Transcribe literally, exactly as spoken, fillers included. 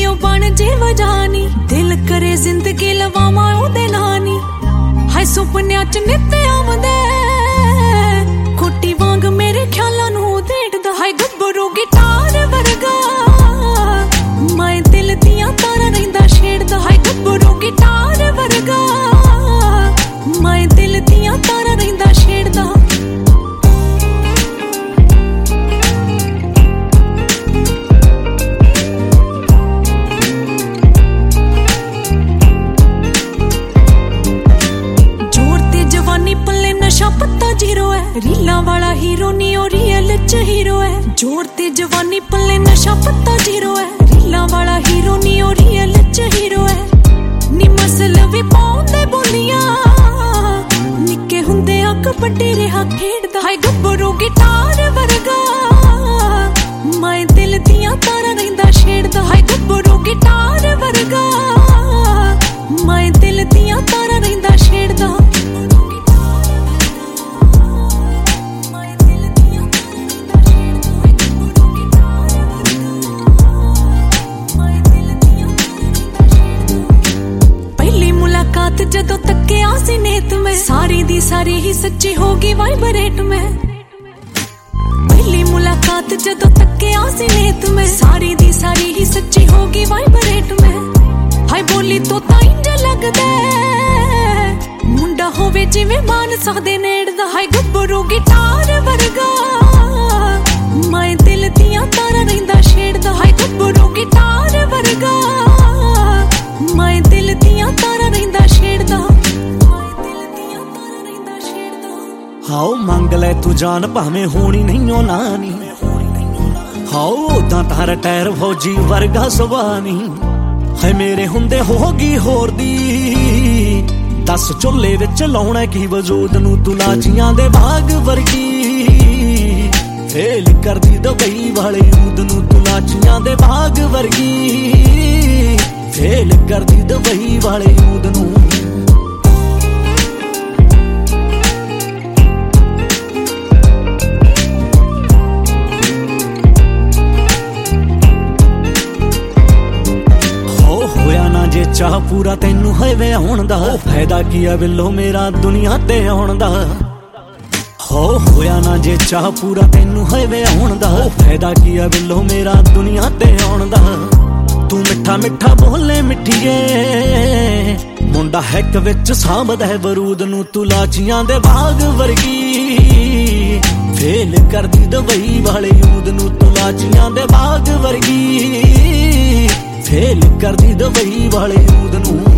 ओ बन जे वजानी दिल करे जिंदगी लवावां ओदे नानी हाय सुपनियां च नित आवदे खोटी वांग मेरे ख्यालां नूं देड़दा हाय गब्बरू गिटार वर्गा मैं दिल दियां तारां रहिंदा छेड़दा हाय गब्बरू गिटार वर्गा मैं दिल दियां तारां रहिंदा छेड़दा पत्ता जीरो है रीला वाला हीरो नी ओ रियल च हीरो है जोर ते जवानी पल्ले नशा पत्ता जीरो है रीला वाला हीरो नी ओ रियल च हीरो है नी मसल भी पाउंदे बोलियां निक्के हुंदे अक बड्डे रहा खेड़दा हाय गब्बरू गिटार वर्गा मैं दिल दियां तारां रहिंदा छेड़दा हाय गब्बरू गिटार वर्गा मैं दिल दियां तारां रहिंदा छेड़दा जदों तक्किया सी नेत में सारी दी सारी ही सच्ची होगी वाइब्रेट में पहली मुलाकात जदों तक्किया सी नेत में सारी दी सारी ही सच्ची होगी वाइब्रेट में हाय बोली तो ताइंज लगदा मुंडा होवे जिवें मानसा दे नेड़दा हाय गब्बरू गिटार वर्गा मैं दिल दियां तारां रहिंदा छेड़दा हाय गब्बरू गिटार वर्गा मैं दिल दियां तारां रहिंदा छेड़दा हाओ मंग लै तू जान भावें होनी नहीं ओ नानी हाओ उदां तार टैर फौजी वर्गा सुबानी है मेरे हुंदे होगी होर दी दस चुल्ले विच लाउणा की वजूद नूं तू लाचियां दे बाग वर्गी फेल करदी दुबई वाले यूद नूं तू लाचियां दे बाग वर्गी फेल करदी दुबई वाले यूद नूं चाह पूरा तेनू है वे आउण दा फायदा की आ बिल्लो मेरा दुनिया ते आउण दा हो होया ना जे चाह पूरा तेनू है वे आउण दा फायदा की आ बिल्लो मेरा दुनिया ते आउण दा तू मिठा मिठा बोले मिठिए मुंडा हैक विच सांभदा है बरूद नू तू लाचियां दे बाग वर्गी फेल करदी दुबई वाले यूद नू तू लाचियां दे बाग वर्गी फेल करदी दुबई वाले यूद नूं